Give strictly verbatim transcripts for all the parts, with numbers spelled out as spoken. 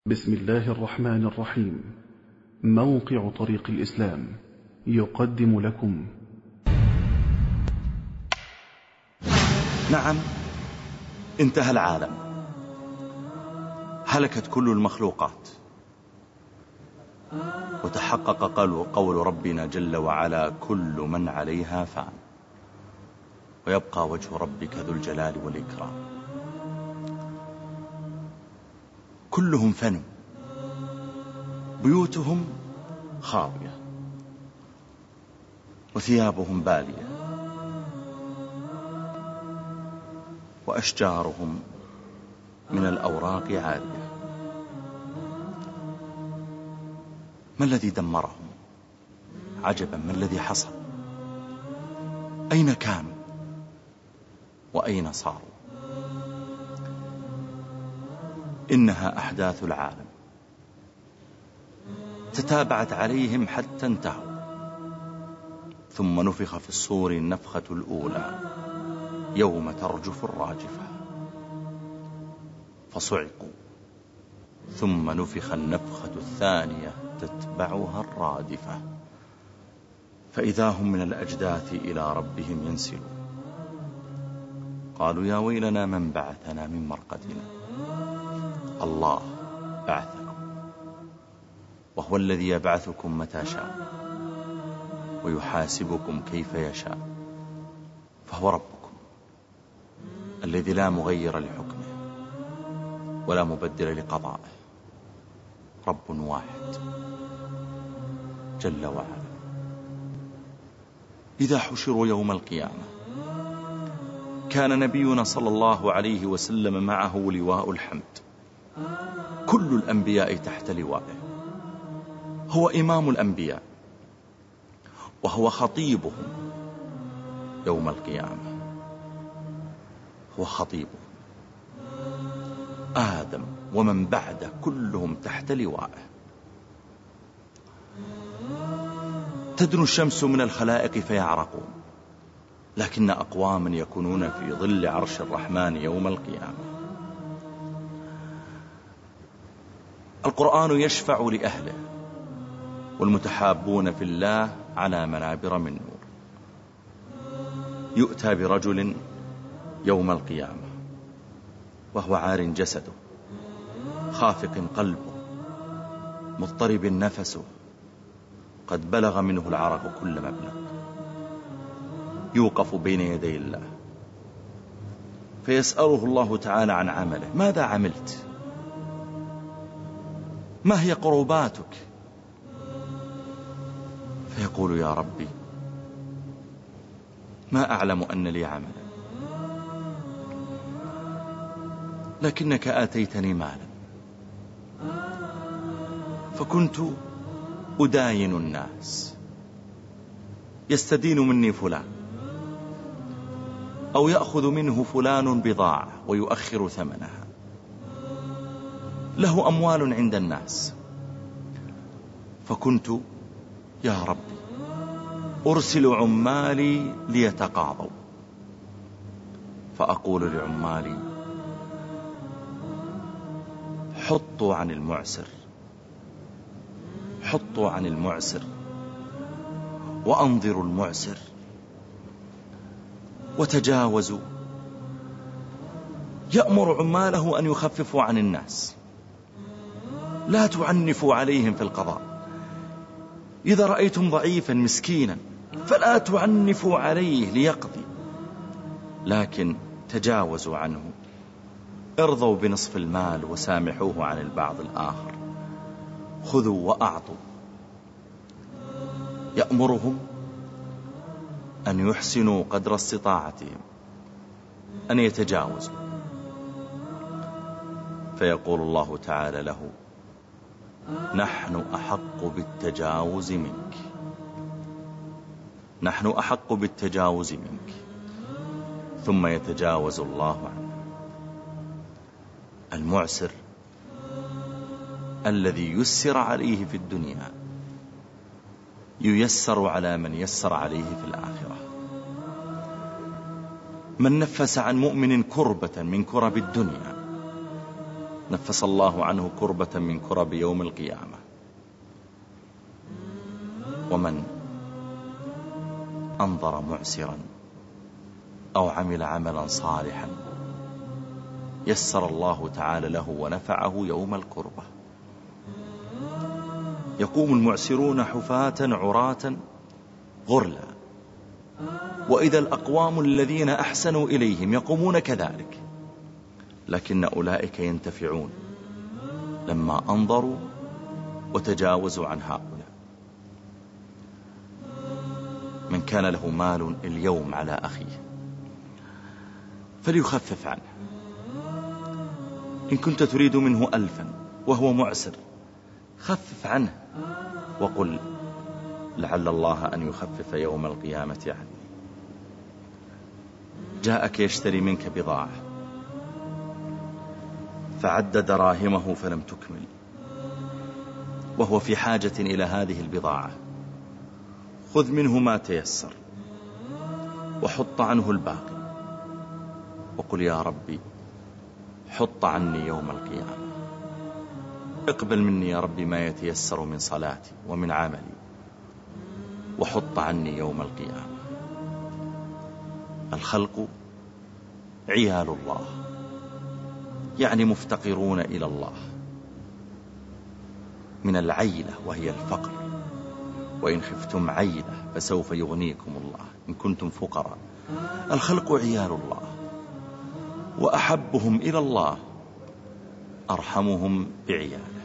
بسم الله الرحمن الرحيم. موقع طريق الإسلام يقدم لكم. نعم، انتهى العالم، هلكت كل المخلوقات، وتحقق قول ربنا جل وعلا: كل من عليها فان، ويبقى وجه ربك ذو الجلال والإكرام. كلهم فنوا، بيوتهم خاوية، وثيابهم بالية، وأشجارهم من الأوراق عالية. ما الذي دمرهم؟ عجبا، ما الذي حصل؟ أين كانوا وأين صاروا؟ إنها أحداث العالم تتابعت عليهم حتى انتهوا، ثم نفخ في الصور النفخة الأولى يوم ترجف الراجفة، فصعقوا، ثم نفخ النفخة الثانية تتبعها الرادفة، فإذا هم من الأجداث إلى ربهم ينسلون. قالوا: يا ويلنا من بعثنا من مرقدنا. الله بعثكم، وهو الذي يبعثكم متى شاء ويحاسبكم كيف يشاء، فهو ربكم الذي لا مغير لحكمه ولا مبدل لقضائه، رب واحد جل وعلا. إذا حشروا يوم القيامة كان نبينا صلى الله عليه وسلم معه لواء الحمد، كل الأنبياء تحت لوائه، هو إمام الأنبياء وهو خطيبهم يوم القيامة، هو خطيبهم. آدم ومن بعده كلهم تحت لوائه. تدنو الشمس من الخلائق فيعرقون، لكن أقواما يكونون في ظل عرش الرحمن يوم القيامة. القرآن يشفع لأهله، والمتحابون في الله على منابر من نور. يؤتى برجل يوم القيامة وهو عار جسده، خافق قلبه، مضطرب نفسه، قد بلغ منه العرق كل مبلغ. يوقف بين يدي الله فيسأله الله تعالى عن عمله: ماذا عملت؟ ما هي قرباتك؟ فيقول: يا ربي، ما أعلم أن لي عملا، لكنك آتيتني مالا فكنت أداين الناس، يستدين مني فلان، أو يأخذ منه فلان بضاعة ويؤخر ثمنها، له أموال عند الناس، فكنت يا ربي أرسل عمالي ليتقاضوا، فأقول لعمالي: حطوا عن المعسر، حطوا عن المعسر، وأنظروا المعسر، وتجاوزوا. يأمر عماله أن يخففوا عن الناس، لا تعنفوا عليهم في القضاء. إذا رأيتم ضعيفا مسكينا فلا تعنفوا عليه ليقضي، لكن تجاوزوا عنه، ارضوا بنصف المال وسامحوه عن البعض الآخر، خذوا وأعطوا. يأمرهم أن يحسنوا قدر استطاعتهم، أن يتجاوزوا. فيقول الله تعالى له: نحن أحق بالتجاوز منك، نحن أحق بالتجاوز منك. ثم يتجاوز الله عنه. المعسر الذي يسر عليه في الدنيا ييسر على من يسر عليه في الآخرة. من نفس عن مؤمن كربة من كرب الدنيا نفس الله عنه كربة من كرب يوم القيامة. ومن أنظر معسرا أو عمل عملا صالحا يسر الله تعالى له ونفعه يوم الكربة. يقوم المعسرون حفاة عراة غرلا، وإذا الأقوام الذين أحسنوا إليهم يقومون كذلك، لكن أولئك ينتفعون لما أنظروا وتجاوزوا عن هؤلاء. من كان له مال اليوم على أخيه فليخفف عنه. إن كنت تريد منه ألفا وهو معسر خفف عنه وقل لعل الله أن يخفف يوم القيامة عني. جاءك يشتري منك بضاعة فعد دراهمه فلم تكمل، وهو في حاجة إلى هذه البضاعة، خذ منه ما تيسر وحط عنه الباقي وقل يا ربي حط عني يوم القيامة، اقبل مني يا ربي ما يتيسر من صلاتي ومن عملي وحط عني يوم القيامة. الخلق عيال الله، يعني مفتقرون إلى الله، من العيلة وهي الفقر، وإن خفتم عيلة فسوف يغنيكم الله إن كنتم فقراء. الخلق عيال الله، وأحبهم إلى الله أرحمهم بعياله.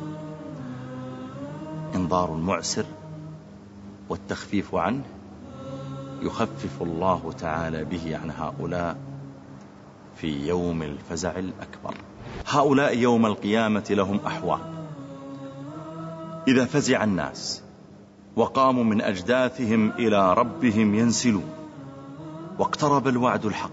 انظار المعسر والتخفيف عنه يخفف الله تعالى به عن هؤلاء في يوم الفزع الأكبر. هؤلاء يوم القيامة لهم أحوال. إذا فزع الناس وقاموا من أجداثهم إلى ربهم ينسلون، واقترب الوعد الحق،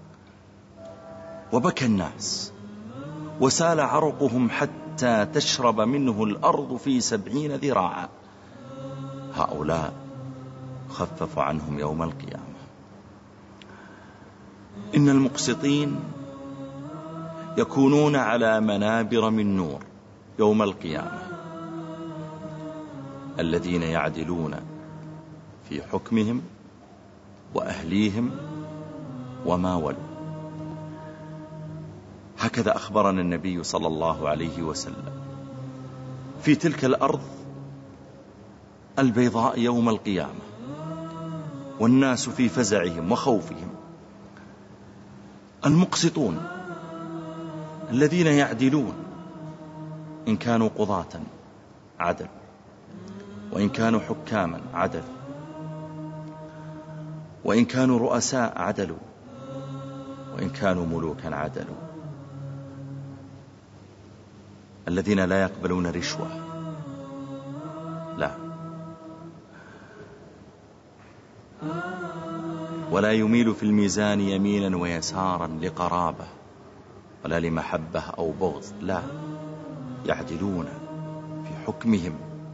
وبكى الناس وسال عرقهم حتى تشرب منه الأرض في سبعين ذراعا، هؤلاء خفف عنهم يوم القيامة. إن المقسطين يكونون على منابر من نور يوم القيامة، الذين يعدلون في حكمهم وأهليهم وما ولوا. هكذا أخبرنا النبي صلى الله عليه وسلم. في تلك الأرض البيضاء يوم القيامة والناس في فزعهم وخوفهم، المقسطون الذين يعدلون، إن كانوا قضاة عدل، وإن كانوا حكاما عدل، وإن كانوا رؤساء عدلوا، وإن كانوا ملوكا عدلوا. الذين لا يقبلون رشوة، لا، ولا يميل في الميزان يمينا ويسارا لقرابة ولا لمحبة أو بغض، لا، يعدلون في حكمهم.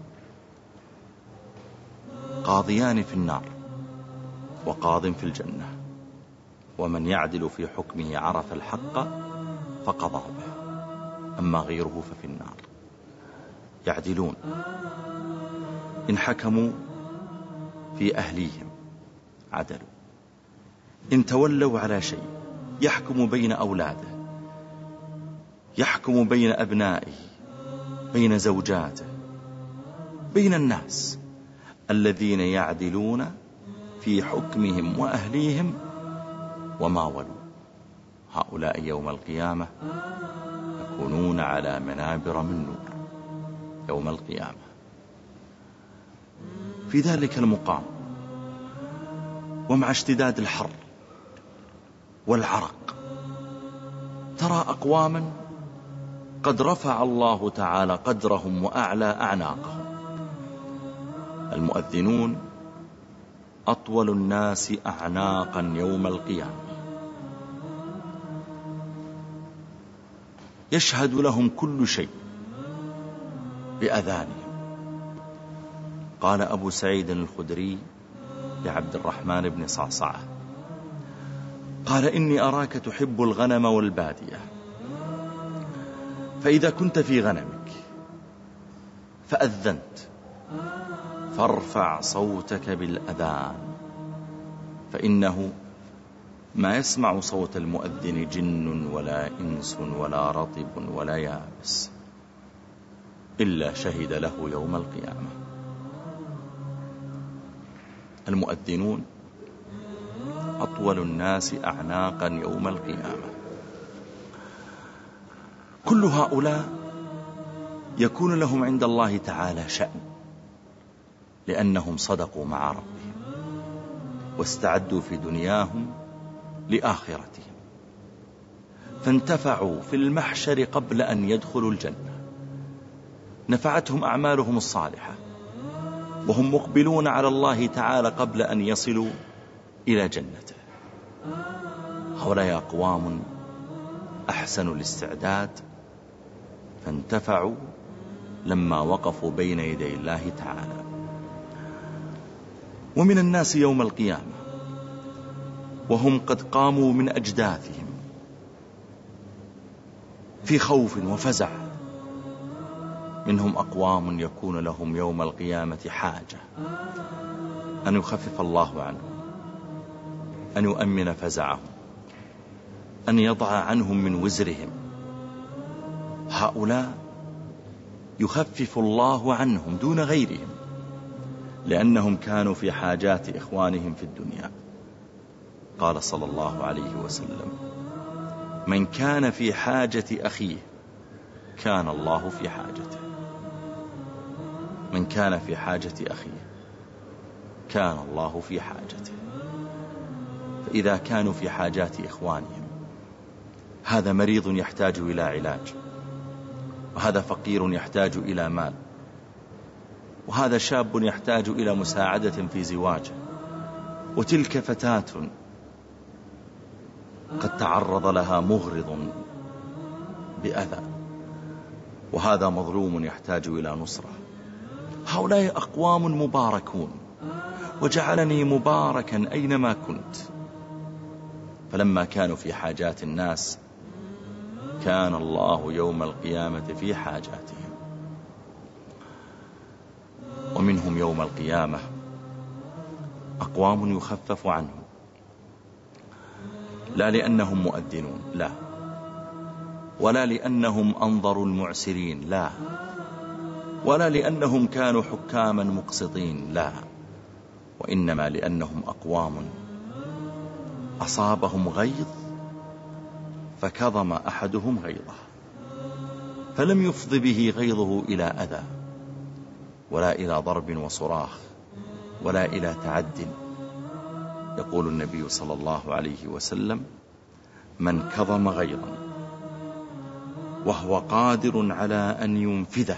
قاضيان في النار وقاض في الجنة، ومن يعدل في حكمه عرف الحق فقضى به، أما غيره ففي النار. يعدلون إن حكموا في أهليهم عدلوا، إن تولوا على شيء يحكم بين أولاده، يحكم بين أبنائه، بين زوجاته، بين الناس، الذين يعدلون في حكمهم وأهليهم وما ولوا، هؤلاء يوم القيامة يكونون على منابر من نور يوم القيامة. في ذلك المقام ومع اشتداد الحر والعرق ترى أقواما قد رفع الله تعالى قدرهم وأعلى أعناقهم. المؤذنون أطول الناس أعناقا يوم القيامة، يشهد لهم كل شيء بأذانهم. قال أبو سعيد الخدري لعبد الرحمن بن صعصعة، قال إني أراك تحب الغنم والبادية، فإذا كنت في غنمك فأذنت فارفع صوتك بالأذان، فإنه ما يسمع صوت المؤذن جن ولا إنس ولا رطب ولا يابس إلا شهد له يوم القيامة. المؤذنون أطول الناس أعناقا يوم القيامة. كل هؤلاء يكون لهم عند الله تعالى شأن، لأنهم صدقوا مع ربهم واستعدوا في دنياهم لآخرتهم، فانتفعوا في المحشر قبل أن يدخلوا الجنة. نفعتهم أعمالهم الصالحة وهم مقبلون على الله تعالى قبل أن يصلوا إلى جنته. هؤلاء أقوام أحسنوا الاستعداد فانتفعوا لما وقفوا بين يدي الله تعالى. ومن الناس يوم القيامة وهم قد قاموا من أجداثهم في خوف وفزع، منهم أقوام يكون لهم يوم القيامة حاجة أن يخفف الله عنهم، أن يؤمن فزعهم، أن يضع عنهم من وزرهم. هؤلاء يخفف الله عنهم دون غيرهم، لأنهم كانوا في حاجات إخوانهم في الدنيا. قال صلى الله عليه وسلم: من كان في حاجة أخيه كان الله في حاجته. من كان في حاجة أخيه كان الله في حاجته. فإذا كانوا في حاجات إخوانهم، هذا مريض يحتاج إلى علاج، وهذا فقير يحتاج إلى مال، وهذا شاب يحتاج إلى مساعدة في زواجه، وتلك فتاة قد تعرض لها مغرض بأذى، وهذا مظلوم يحتاج إلى نصرة. هؤلاء أقوام مباركون، وجعلني مباركا أينما كنت. فلما كانوا في حاجات الناس كان الله يوم القيامة في حاجاتهم. ومنهم يوم القيامة أقوام يخفف عنهم، لا لأنهم مؤذنون، لا، ولا لأنهم أنظروا المعسرين، لا، ولا لأنهم كانوا حكاما مقسطين، لا، وإنما لأنهم أقوام أصابهم غيظ فكظم أحدهم غيظه، فلم يفض به غيظه إلى أذى، ولا إلى ضرب وصراخ، ولا إلى تعد. يقول النبي صلى الله عليه وسلم: من كظم غيظا وهو قادر على أن ينفذه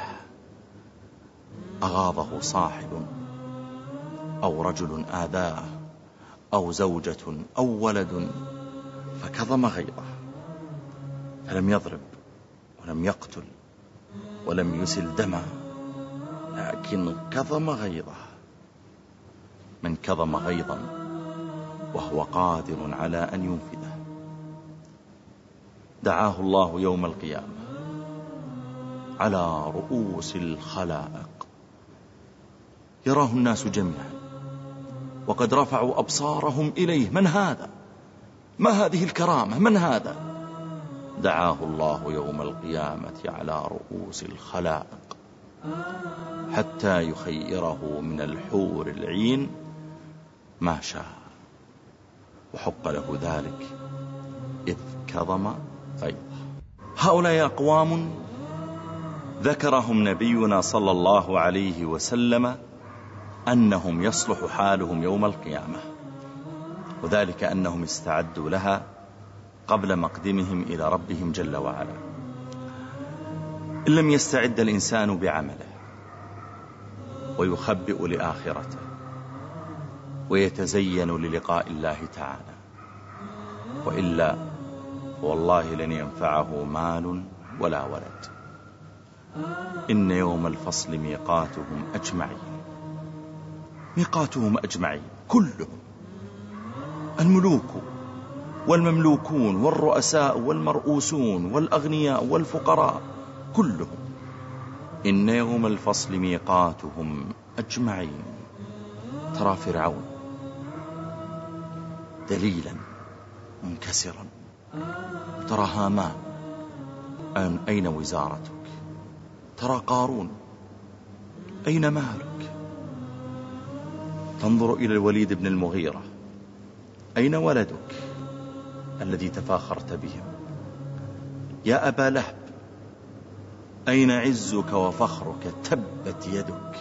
أغاظه صاحب أو رجل آذاه أو زوجة أو ولد فكظم غيظه، فلم يضرب ولم يقتل ولم يسل دما، لكن كظم غيظه. من كظم غيظا وهو قادر على أن ينفذه دعاه الله يوم القيامة على رؤوس الخلائق، يراه الناس جميعا وقد رفعوا أبصارهم إليه: من هذا؟ ما هذه الكرامة؟ من هذا؟ دعاه الله يوم القيامة على رؤوس الخلائق حتى يخيره من الحور العين ما شاء، وحق له ذلك إذ كظم غيظه. هؤلاء أقوام ذكرهم نبينا صلى الله عليه وسلم أنهم يصلح حالهم يوم القيامة، وذلك أنهم استعدوا لها قبل مقدمهم إلى ربهم جل وعلا. إن لم يستعد الإنسان بعمله ويخبئ لآخرته ويتزين للقاء الله تعالى، وإلا والله لن ينفعه مال ولا ولد. إن يوم الفصل ميقاتهم أجمعين، ميقاتهم أجمعين كلهم، الملوك والمملوكون والرؤساء والمرؤوسون والأغنياء والفقراء، كلهم إن يوم الفصل ميقاتهم أجمعين. ترى فرعون دليلا منكسرا، ترى هامان أين وزارتك، ترى قارون أين مالك، تنظر إلى الوليد بن المغيرة أين ولدك الذي تفاخرت بهم، يا أبا لهب أين عزك وفخرك، تبت يدك.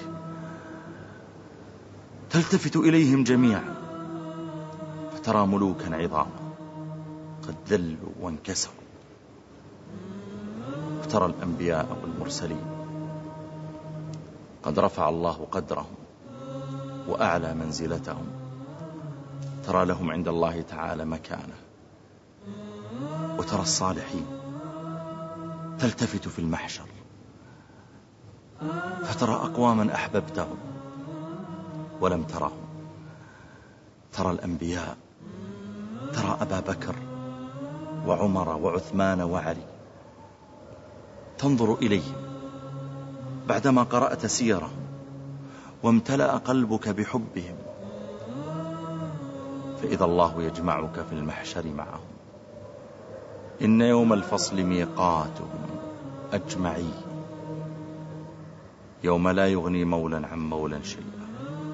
تلتفت إليهم جميعا فترى ملوكا عظاما قد ذلوا وانكسروا، وترى الأنبياء والمرسلين قد رفع الله قدرهم وأعلى منزلتهم، ترى لهم عند الله تعالى مكانة. وترى الصالحين تلتفت في المحشر فترى أقواما أحببتهم ولم ترهم، ترى الأنبياء، ترى أبا بكر وعمر وعثمان وعلي، تنظر إليهم بعدما قرأت سيرهم وامتلأ قلبك بحبهم، فإذا الله يجمعك في المحشر معهم. إن يوم الفصل ميقاتهم أجمعين، يوم لا يغني مولا عن مولا شيئا.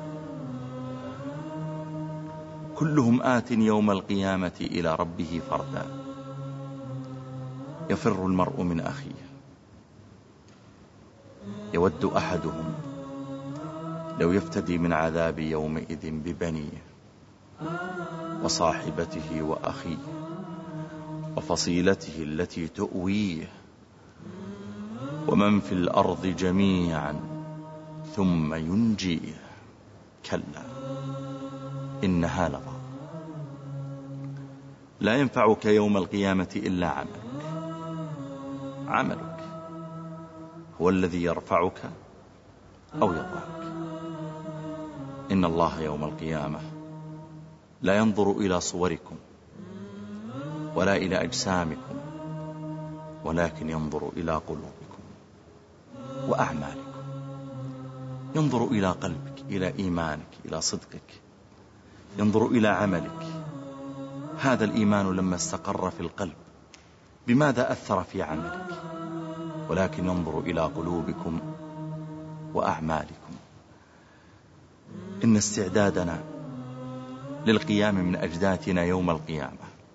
كلهم آت يوم القيامة إلى ربه فردا، يفر المرء من أخيه، يود أحدهم لو يفتدي من عذاب يومئذ ببنيه وصاحبته وأخيه وفصيلته التي تؤويه ومن في الأرض جميعا ثم ينجيه، كلا إنها لظى. لا ينفعك يوم القيامة إلا عملك، عملك هو الذي يرفعك أو يضعك. إن الله يوم القيامة لا ينظر إلى صوركم ولا إلى أجسامكم، ولكن ينظر إلى قلوبكم وأعمالكم، ينظر إلى قلبك، إلى إيمانك، إلى صدقك، ينظر إلى عملك. هذا الإيمان لما استقر في القلب بماذا أثر في عملك؟ ولكن ينظر إلى قلوبكم وأعمالكم. إن استعدادنا للقيام من أجداثنا يوم القيامة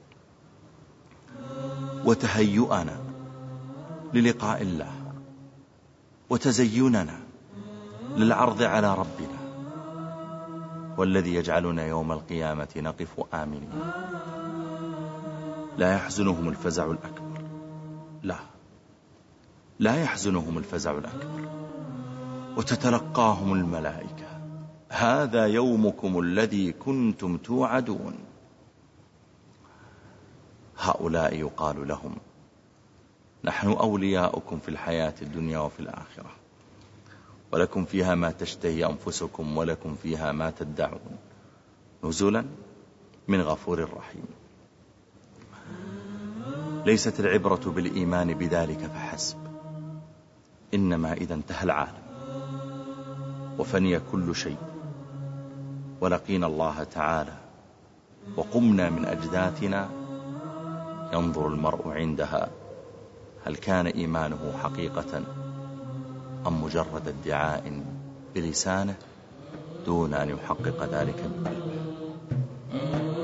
وتهيئنا للقاء الله وتزيننا للعرض على ربنا والذي يجعلنا يوم القيامة نقف آمنين. لا يحزنهم الفزع الأكبر، لا لا يحزنهم الفزع الأكبر، وتتلقاهم الملائكة هذا يومكم الذي كنتم توعدون. هؤلاء يقال لهم نحن أولياؤكم في الحياة الدنيا وفي الآخرة، ولكم فيها ما تشتهي أنفسكم ولكم فيها ما تدعون، نزلا من غفور رحيم. ليست العبرة بالإيمان بذلك فحسب، إنما إذا انتهى العالم وفني كل شيء ولقينا الله تعالى وقمنا من أجداثنا، ينظر المرء عندها هل كان إيمانه حقيقة أم مجرد ادعاء بلسانه دون أن يحقق ذلك بقلبه.